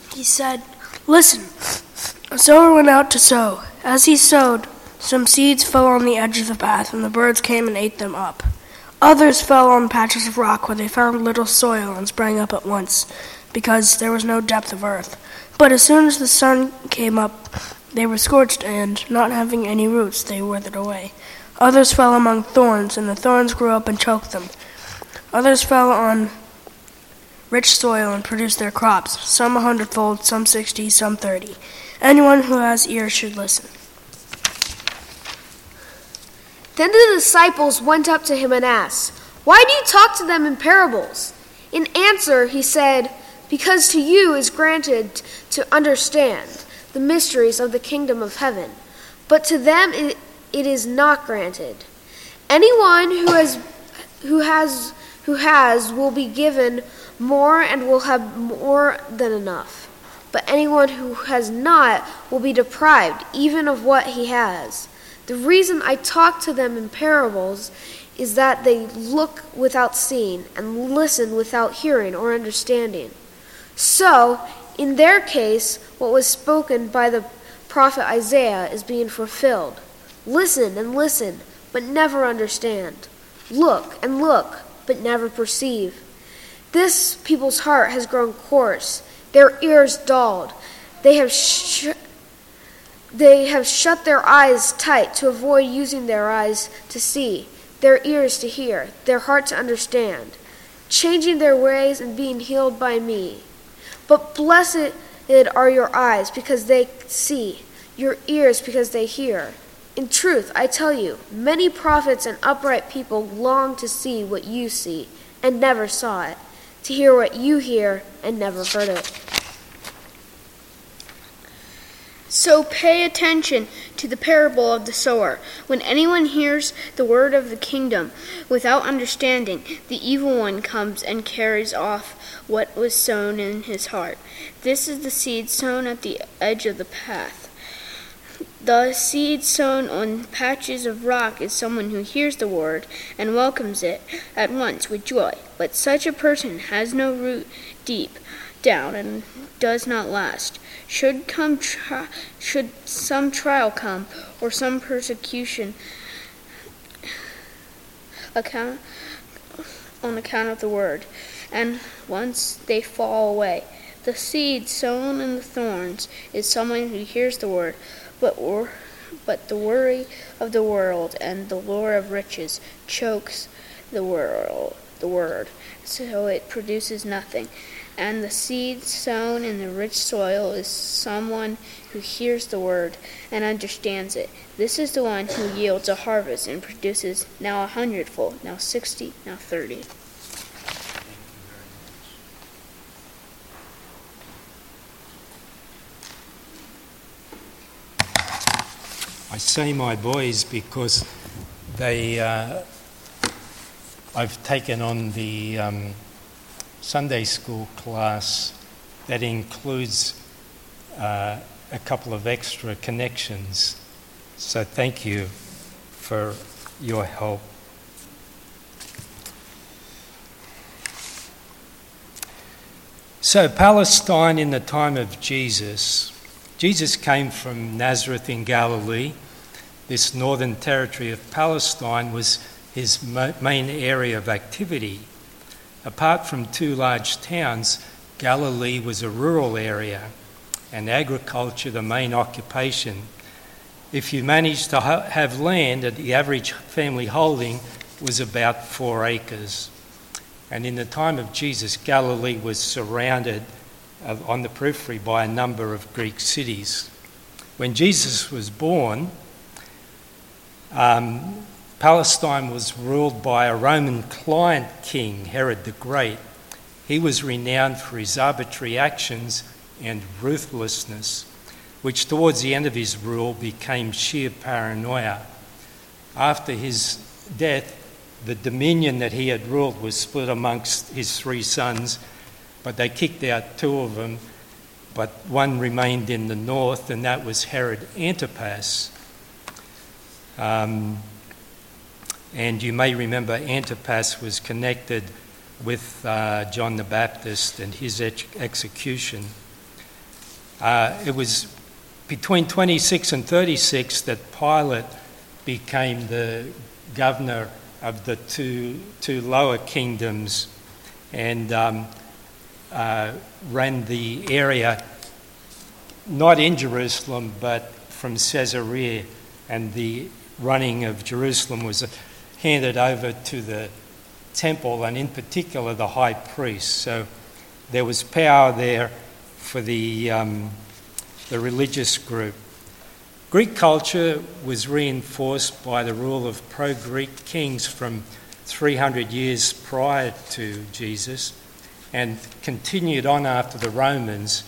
He said, "Listen, a sower went out to sow. As he sowed, some seeds fell on the edge of the path, and the birds came and ate them up. Others fell on patches of rock where they found little soil and sprang up at once, because there was no depth of earth. But as soon as the sun came up, they were scorched, and, not having any roots, they withered away. Others fell among thorns, and the thorns grew up and choked them. Others fell on rich soil and produced their crops, some 100-fold, some 60, some 30. Anyone who has ears should listen." Then the disciples went up to him and asked, "Why do you talk to them in parables?" In answer, he said, "Because to you is granted to understand the mysteries of the kingdom of heaven, but to them it is not granted. Anyone who has will be given more and will have more than enough. But anyone who has not will be deprived even of what he has. The reason I talk to them in parables is that they look without seeing and listen without hearing or understanding. So, in their case, what was spoken by the prophet Isaiah is being fulfilled. Listen and listen, but never understand. Look and look, but never perceive. This people's heart has grown coarse, their ears dulled. They have shut their eyes tight to avoid using their eyes to see, their ears to hear, their heart to understand, changing their ways and being healed by me. But blessed are your eyes because they see, your ears because they hear. In truth, I tell you, many prophets and upright people long to see what you see and never saw it, to hear what you hear and never heard it." So pay attention to the parable of the sower. When anyone hears the word of the kingdom without understanding, the evil one comes and carries off what was sown in his heart. This is the seed sown at the edge of the path. The seed sown on patches of rock is someone who hears the word and welcomes it at once with joy. But such a person has no root deep down and does not last. Should some trial come or some persecution on account of the word, and once they fall away, the seed sown in the thorns is someone who hears the word, but the worry of the world and the lure of riches chokes the word, so it produces nothing. And the seed sown in the rich soil is someone who hears the word and understands it. This is the one who yields a harvest and produces now 100-fold, now 60, now 30. I say my boys because I've taken on the Sunday school class that includes a couple of extra connections. So thank you for your help. So Palestine in the time of Jesus. Jesus came from Nazareth in Galilee. This northern territory of Palestine was his main area of activity. Apart from two large towns, Galilee was a rural area and agriculture the main occupation. If you managed to have land, the average family holding was about 4 acres. And in the time of Jesus, Galilee was surrounded on the periphery by a number of Greek cities. When Jesus was born, Palestine was ruled by a Roman client king, Herod the Great. He was renowned for his arbitrary actions and ruthlessness, which towards the end of his rule became sheer paranoia. After his death, the dominion that he had ruled was split amongst his 3 sons, but they kicked out 2 of them, but one remained in the north, and that was Herod Antipas. And you may remember Antipas was connected with John the Baptist and his execution. It was between 26 and 36 that Pilate became the governor of the two lower kingdoms and ran the area, not in Jerusalem, but from Caesarea, and the running of Jerusalem was handed over to the temple, and in particular the high priest. So there was power there for the religious group. Greek culture was reinforced by the rule of pro-Greek kings from 300 years prior to Jesus and continued on after the Romans.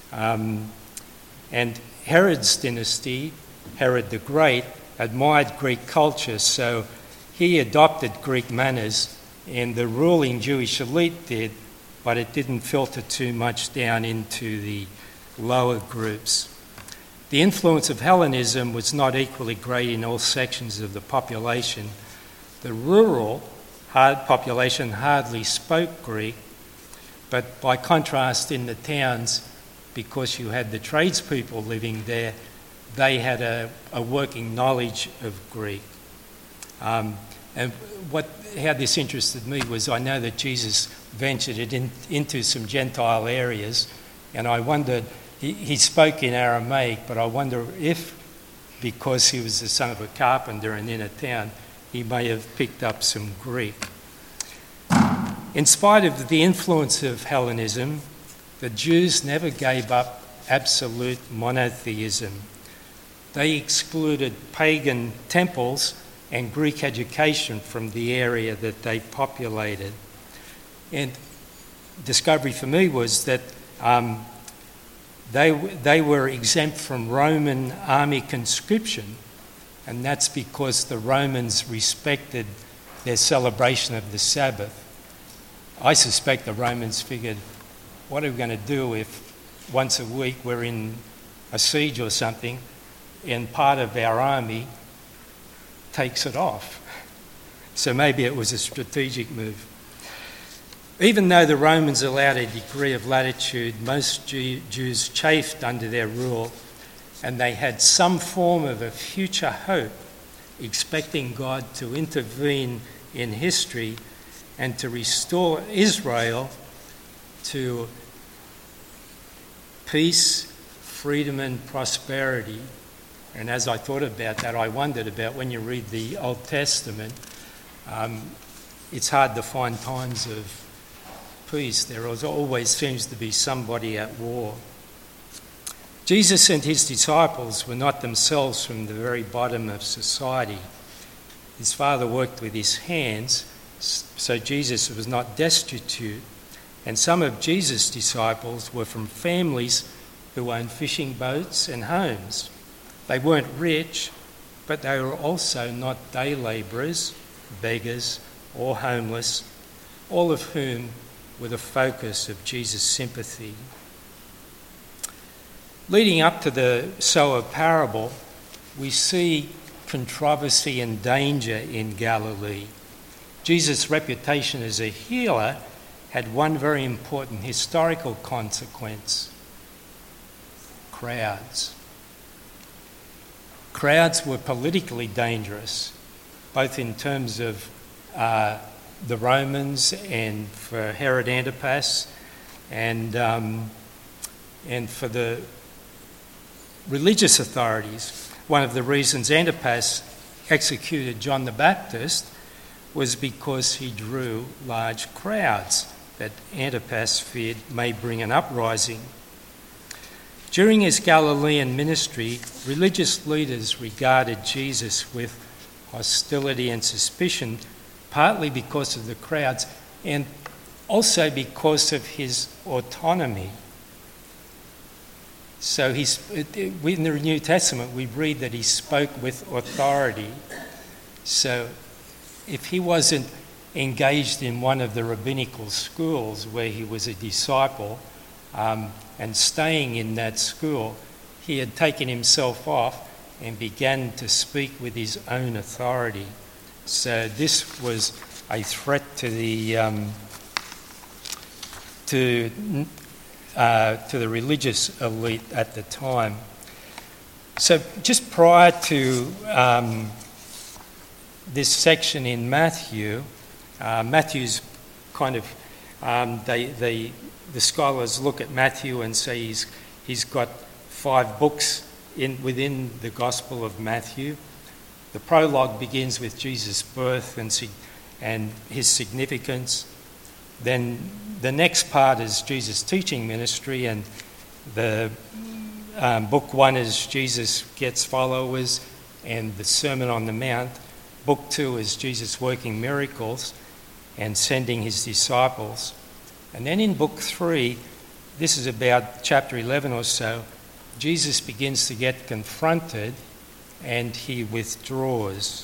And Herod's dynasty, Herod the Great, admired Greek culture, so he adopted Greek manners, and the ruling Jewish elite did, but it didn't filter too much down into the lower groups. The influence of Hellenism was not equally great in all sections of the population. The rural population hardly spoke Greek, but by contrast in the towns, because you had the tradespeople living there, they had a working knowledge of Greek. And how this interested me was I know that Jesus ventured it into some Gentile areas, and I wondered, he spoke in Aramaic, but I wonder if, because he was the son of a carpenter and in a town, he may have picked up some Greek. In spite of the influence of Hellenism, the Jews never gave up absolute monotheism. They excluded pagan temples and Greek education from the area that they populated. And discovery for me was that they were exempt from Roman army conscription, and that's because the Romans respected their celebration of the Sabbath. I suspect the Romans figured, what are we going to do if once a week we're in a siege or something and part of our army takes it off? So maybe it was a strategic move. Even though the Romans allowed a degree of latitude, most Jews chafed under their rule, and they had some form of a future hope, expecting God to intervene in history and to restore Israel to peace, freedom and prosperity. And as I thought about that, I wondered about when you read the Old Testament, it's hard to find times of peace. There always seems to be somebody at war. Jesus and his disciples were not themselves from the very bottom of society. His Father worked with his hands, so Jesus was not destitute. And some of Jesus' disciples were from families who owned fishing boats and homes. They weren't rich, but they were also not day labourers, beggars, or homeless, all of whom were the focus of Jesus' sympathy. Leading up to the sower parable, we see controversy and danger in Galilee. Jesus' reputation as a healer had one very important historical consequence: crowds. Crowds were politically dangerous, both in terms of the Romans and for Herod Antipas, and for the religious authorities. One of the reasons Antipas executed John the Baptist was because he drew large crowds that Antipas feared may bring an uprising. During his Galilean ministry, religious leaders regarded Jesus with hostility and suspicion, partly because of the crowds and also because of his autonomy. So in the New Testament, we read that he spoke with authority. So if he wasn't engaged in one of the rabbinical schools where he was a disciple and staying in that school, he had taken himself off and began to speak with his own authority. So this was a threat to to the religious elite at the time. So just prior to this section in Matthew, Matthew's kind of, the scholars look at Matthew and say he's got 5 books within the Gospel of Matthew. The prologue begins with Jesus' birth and his significance. Then the next part is Jesus' teaching ministry, and the book 1 is Jesus gets followers and the Sermon on the Mount. Book 2 is Jesus working miracles and sending his disciples. And then in book 3, this is about chapter 11 or so, Jesus begins to get confronted and he withdraws.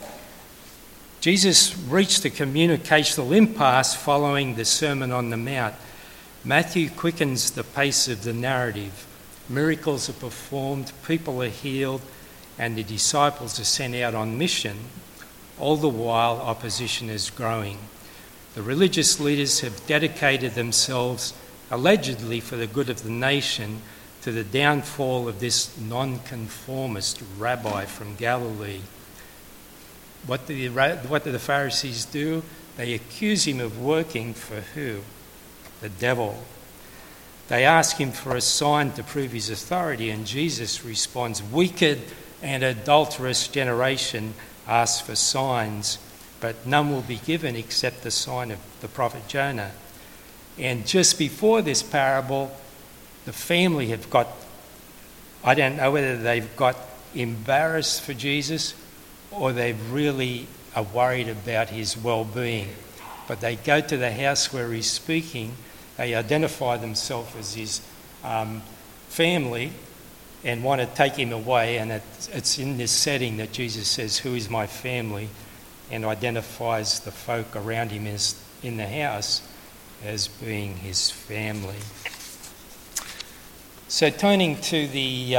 Jesus reached a communicational impasse following the Sermon on the Mount. Matthew quickens the pace of the narrative. Miracles are performed, people are healed, and the disciples are sent out on mission. All the while, opposition is growing. The religious leaders have dedicated themselves, allegedly for the good of the nation, to the downfall of this nonconformist rabbi from Galilee. What do the Pharisees do? They accuse him of working for who? The devil. They ask him for a sign to prove his authority, and Jesus responds, "Wicked and adulterous generation asks for signs, but none will be given except the sign of the prophet Jonah." And just before this parable, the family have got, I don't know whether they've got embarrassed for Jesus or they really are worried about his well-being. But they go to the house where he's speaking, they identify themselves as his family and want to take him away, and it's in this setting that Jesus says, "Who is my family?" and identifies the folk around him in the house as being his family. So turning to the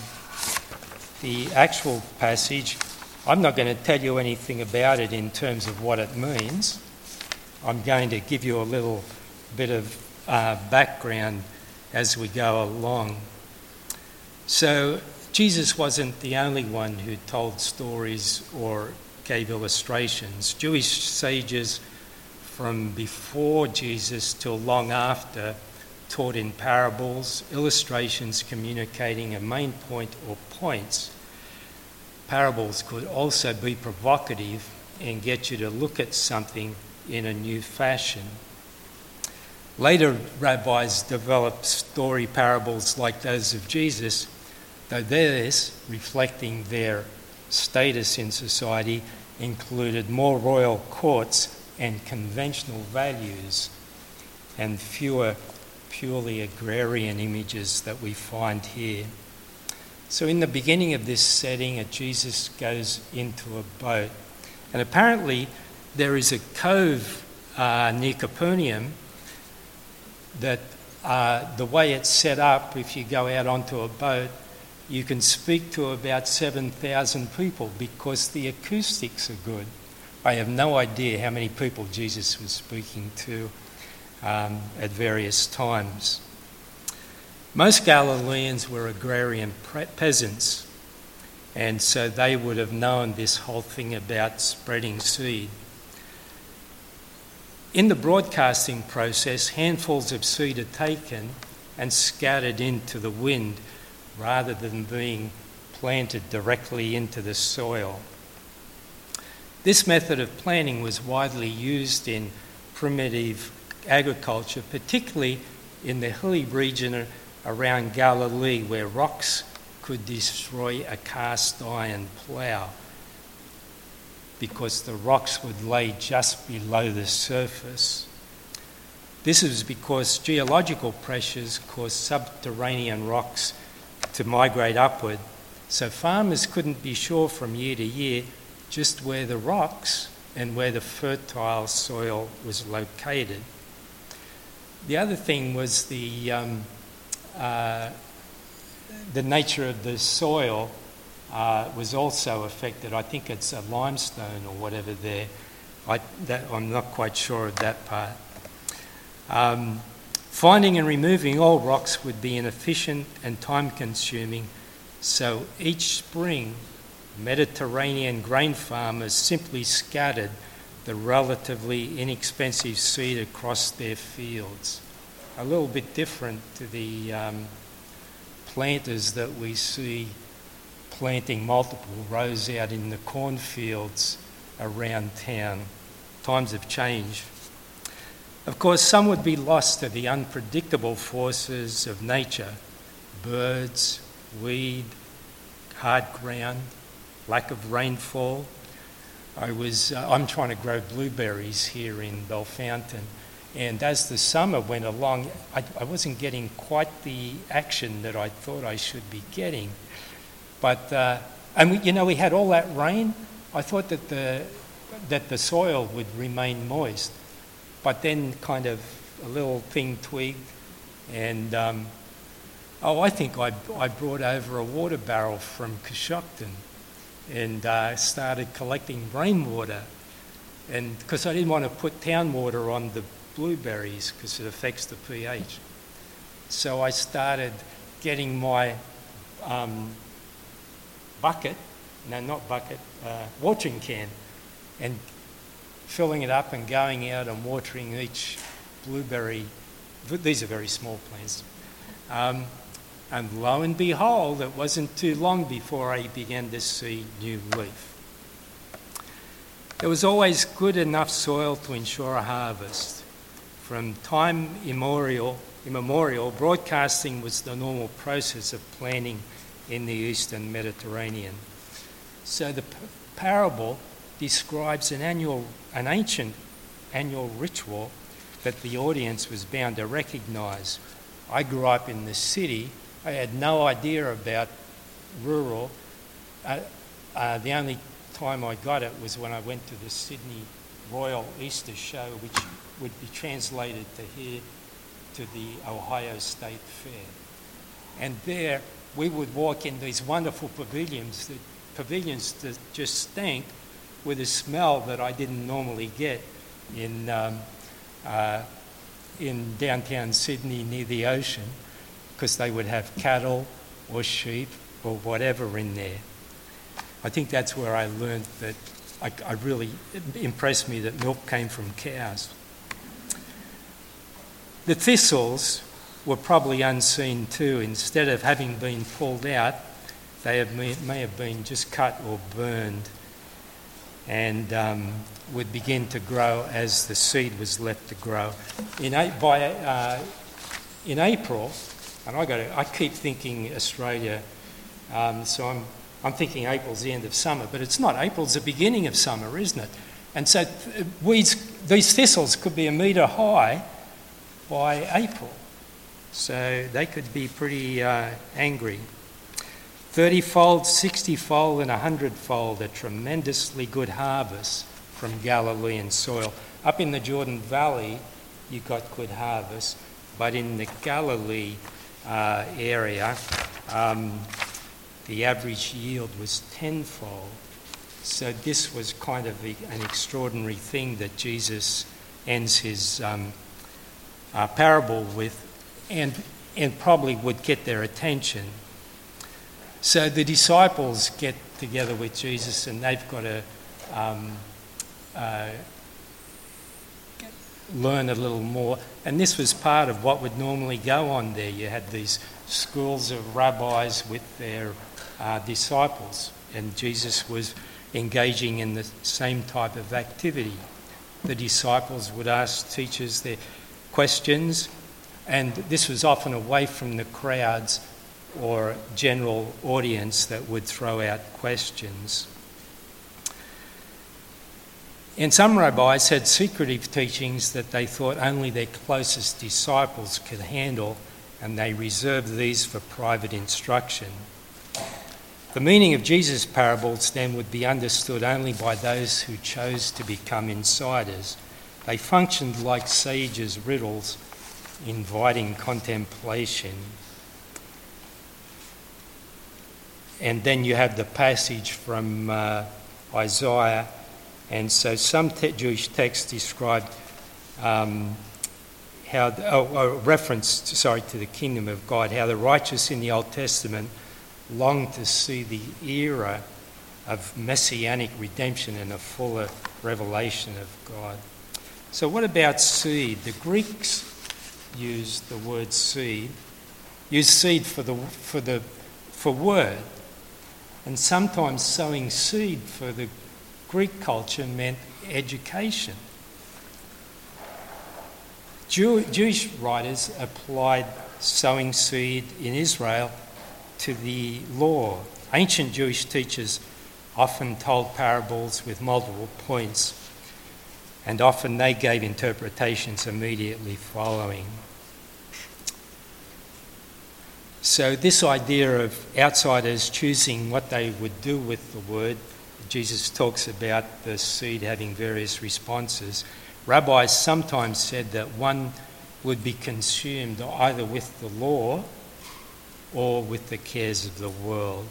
actual passage, I'm not going to tell you anything about it in terms of what it means. I'm going to give you a little bit of background as we go along. So Jesus wasn't the only one who told stories or gave illustrations. Jewish sages from before Jesus till long after taught in parables, illustrations communicating a main point or points. Parables could also be provocative and get you to look at something in a new fashion. Later rabbis developed story parables like those of Jesus, though theirs, reflecting their status in society, included more royal courts and conventional values and fewer purely agrarian images that we find here. So in the beginning of this setting, Jesus goes into a boat, and apparently there is a cove near Capernaum that the way it's set up, if you go out onto a boat, you can speak to about 7,000 people because the acoustics are good. I have no idea how many people Jesus was speaking to at various times. Most Galileans were agrarian peasants, and so they would have known this whole thing about spreading seed. In the broadcasting process, handfuls of seed are taken and scattered into the wind rather than being planted directly into the soil. This method of planting was widely used in primitive agriculture, particularly in the hilly region around Galilee, where rocks could destroy a cast iron plough because the rocks would lay just below the surface. This is because geological pressures caused subterranean rocks to migrate upward, so farmers couldn't be sure from year to year just where the rocks and where the fertile soil was located. The other thing was the nature of the soil was also affected. I think it's a limestone or whatever there. I'm not quite sure of that part. Finding and removing all rocks would be inefficient and time-consuming, so each spring, Mediterranean grain farmers simply scattered the relatively inexpensive seed across their fields. A little bit different to the planters that we see planting multiple rows out in the cornfields around town. Times have changed. Of course, some would be lost to the unpredictable forces of nature: birds, weed, hard ground, lack of rainfall. I'm trying to grow blueberries here in Bellefontaine, and as the summer went along, I wasn't getting quite the action that I thought I should be getting. But we had all that rain. I thought that the soil would remain moist, but then kind of a little thing twigged, and I think I brought over a water barrel from Coshocton and started collecting rainwater, and because I didn't want to put town water on the blueberries because it affects the pH. So I started getting my watering can, and filling it up and going out and watering each blueberry. These are very small plants. And lo and behold, it wasn't too long before I began to see new leaf. There was always good enough soil to ensure a harvest. From time immemorial, broadcasting was the normal process of planting in the Eastern Mediterranean. So the parable describes an ancient annual ritual that the audience was bound to recognise. I grew up in the city. I had no idea about rural. The only time I got it was when I went to the Sydney Royal Easter Show, which would be translated to here to the Ohio State Fair. And there we would walk in these wonderful pavilions that just stank with a smell that I didn't normally get in downtown Sydney near the ocean, because they would have cattle or sheep or whatever in there. I think that's where I learned that I really impressed me that milk came from cows. The thistles were probably unseen too. Instead of having been pulled out, they may have been just cut or burned, and would begin to grow as the seed was left to grow. In April, and I keep thinking Australia, so I'm thinking April's the end of summer, but it's not. April's the beginning of summer, isn't it? And so these thistles could be 1 metre high by April, so they could be pretty angry. 30-fold, 60-fold and 100-fold, a tremendously good harvest from Galilean soil. Up in the Jordan Valley, you got good harvest, but in the Galilee area, the average yield was 10-fold. So this was kind of an extraordinary thing that Jesus ends his parable with, and probably would get their attention. So the disciples get together with Jesus, and they've got to learn a little more. And this was part of what would normally go on there. You had these schools of rabbis with their disciples, and Jesus was engaging in the same type of activity. The disciples would ask teachers their questions, and this was often away from the crowds or general audience that would throw out questions. And some rabbis had secretive teachings that they thought only their closest disciples could handle, and they reserved these for private instruction. The meaning of Jesus' parables then would be understood only by those who chose to become insiders. They functioned like sages' riddles, inviting contemplation. And then you have the passage from Isaiah, and so some Jewish texts describe a reference, to the kingdom of God, how the righteous in the Old Testament long to see the era of messianic redemption and a fuller revelation of God. So what about seed? The Greeks used the word seed, used seed for word, and sometimes sowing seed for the Greek culture meant education. Jewish writers applied sowing seed in Israel to the law. Ancient Jewish teachers often told parables with multiple points, and often they gave interpretations immediately following. So this idea of outsiders choosing what they would do with the word, Jesus talks about the seed having various responses. Rabbis sometimes said that one would be consumed either with the law or with the cares of the world.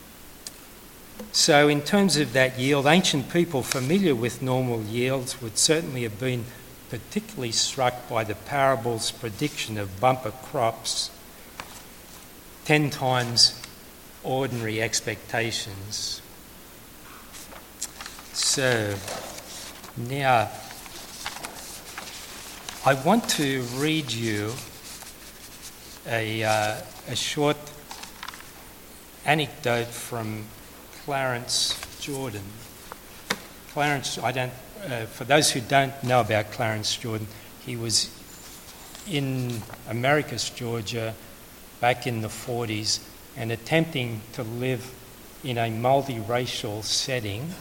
So in terms of that yield, ancient people familiar with normal yields would certainly have been particularly struck by the parable's prediction of bumper crops, 10 times ordinary expectations. So now I want to read you a short anecdote from Clarence Jordan. For those who don't know about Clarence Jordan, he was in Americus, Georgia, back in the 40s, and attempting to live in a multiracial setting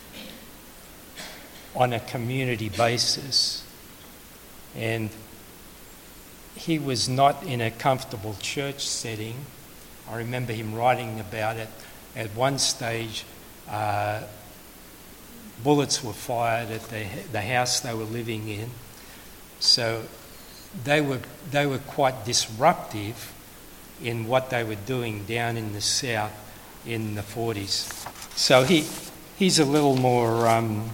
on a community basis. And he was not in a comfortable church setting. I remember him writing about it. At one stage, bullets were fired at the house they were living in. So they were quite disruptive in what they were doing down in the south in the 40s. So he's a little more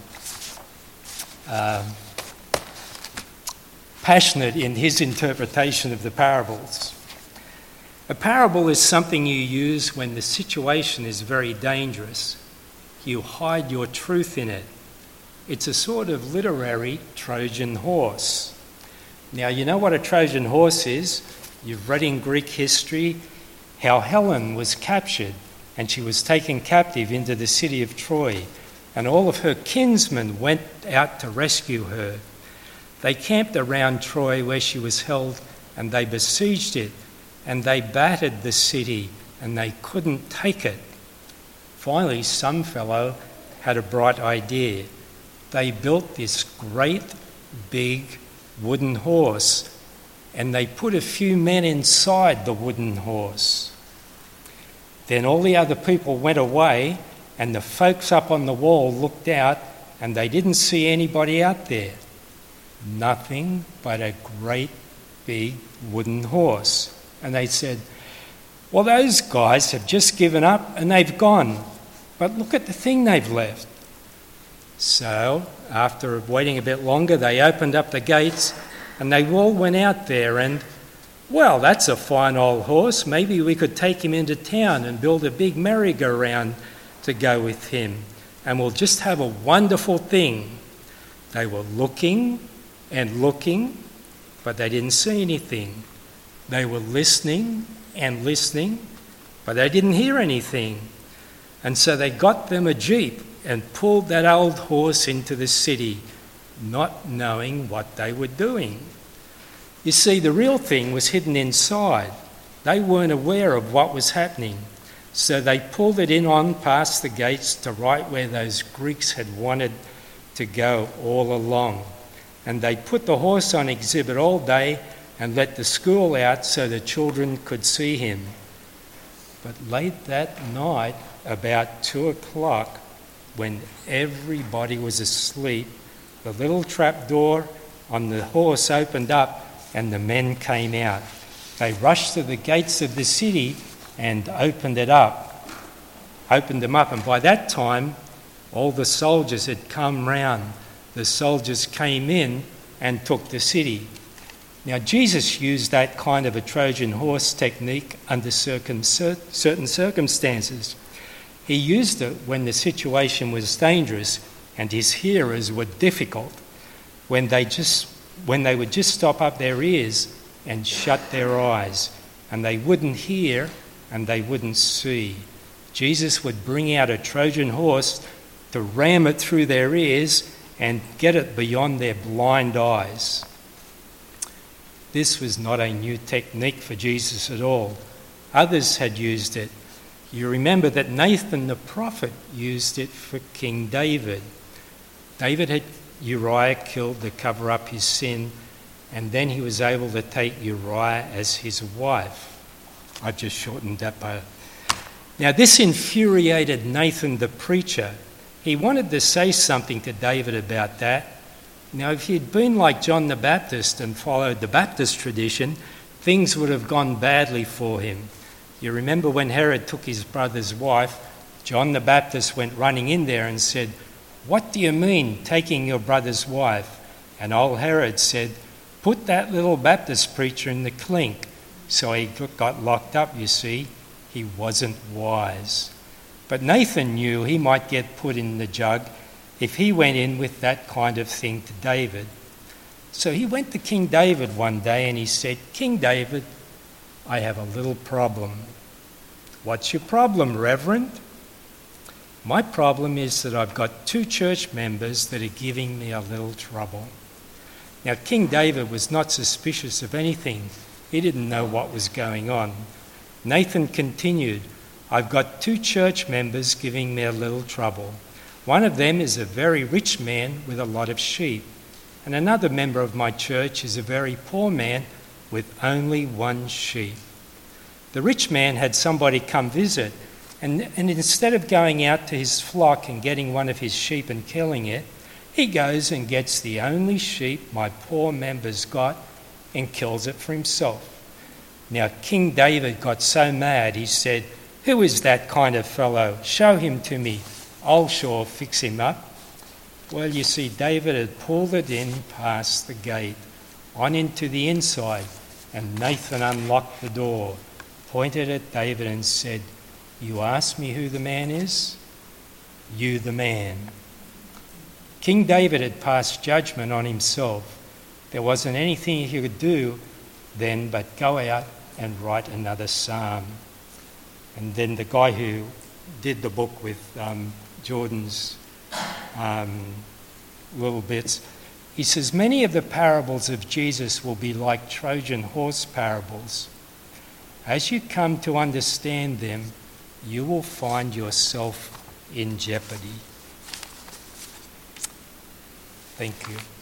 passionate in his interpretation of the parables. A parable is something you use when the situation is very dangerous. You hide your truth in it. It's a sort of literary Trojan horse. Now, you know what a Trojan horse is? You've read in Greek history how Helen was captured and she was taken captive into the city of Troy, and all of her kinsmen went out to rescue her. They camped around Troy where she was held, and they besieged it, and they battered the city, and they couldn't take it. Finally, some fellow had a bright idea. They built this great big wooden horse, and they put a few men inside the wooden horse. Then all the other people went away, and the folks up on the wall looked out, and they didn't see anybody out there. Nothing but a great big wooden horse. And they said, well, those guys have just given up and they've gone. But look at the thing they've left. So, after waiting a bit longer, they opened up the gates and they all went out there and, well, that's a fine old horse. Maybe we could take him into town and build a big merry-go-round to go with him. And we'll just have a wonderful thing. They were looking and looking, but they didn't see anything. They were listening and listening, but they didn't hear anything. And so they got them a jeep and pulled that old horse into the city, not knowing what they were doing. You see, the real thing was hidden inside. They weren't aware of what was happening. So they pulled it in on past the gates to right where those Greeks had wanted to go all along. And they put the horse on exhibit all day and let the school out so the children could see him. But late that night, about 2:00, when everybody was asleep, the little trap door on the horse opened up and the men came out. They rushed to the gates of the city and opened them up. And by that time, all the soldiers had come round. The soldiers came in and took the city. Now, Jesus used that kind of a Trojan horse technique under certain circumstances. He used it when the situation was dangerous and his hearers were difficult, when they would just stop up their ears and shut their eyes, and they wouldn't hear and they wouldn't see. Jesus would bring out a Trojan horse to ram it through their ears and get it beyond their blind eyes. This was not a new technique for Jesus at all. Others had used it. You remember that Nathan the prophet used it for King David. David had Uriah killed to cover up his sin, and then he was able to take Uriah as his wife. I've just shortened that part. Now, this infuriated Nathan the preacher. He wanted to say something to David about that. Now, if he'd been like John the Baptist and followed the Baptist tradition, things would have gone badly for him. You remember when Herod took his brother's wife, John the Baptist went running in there and said, "What do you mean, taking your brother's wife?" And old Herod said, "Put that little Baptist preacher in the clink." So he got locked up, you see. He wasn't wise. But Nathan knew he might get put in the jug if he went in with that kind of thing to David. So he went to King David one day and he said, "King David, I have a little problem." "What's your problem, Reverend?" "My problem is that I've got 2 church members that are giving me a little trouble." Now, King David was not suspicious of anything. He didn't know what was going on. Nathan continued, "I've got 2 church members giving me a little trouble. One of them is a very rich man with a lot of sheep, and another member of my church is a very poor man with only 1 sheep. The rich man had somebody come visit, and instead of going out to his flock and getting one of his sheep and killing it, he goes and gets the only sheep my poor member's got and kills it for himself." Now, King David got so mad, he said, "Who is that kind of fellow? Show him to me. I'll sure fix him up." Well, you see, David had pulled it in past the gate, on into the inside, and Nathan unlocked the door, pointed at David and said, "You ask me who the man is? You the man." King David had passed judgment on himself. There wasn't anything he could do then but go out and write another psalm. And then the guy who did the book with Jordan's little bits, he says, "Many of the parables of Jesus will be like Trojan horse parables. As you come to understand them, you will find yourself in jeopardy." Thank you.